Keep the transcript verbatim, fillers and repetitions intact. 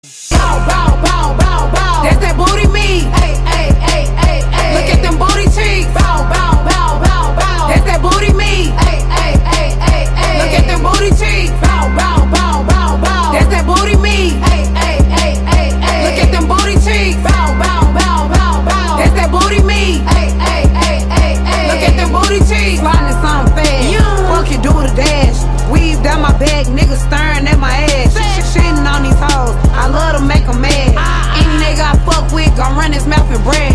Bow, bow, bow, bow, bow. That's that booty meat. Ay, ay, ay, ay, ay. Look at them booty cheeks. Bow, bow, bow, bow, bow. That's that booty meat. Ay, ay, ay, ay, ay. Look at them booty cheeks. Bow, bow, bow, bow, bow. That's that booty meat. Ay, ay, ay, ay, ay. Look at them booty cheeks. Bow, bow, bow, bow, bow. That's that booty meat. Ay, ay, ay, ay, ay. Look at them booty cheeks. Sliding something fast. Fuck you, do the dash. Weave down my back, niggas staring at my ass. Shitting on these hoes, I love to make them mad. Any nigga I fuck with gon' run his mouth and brag.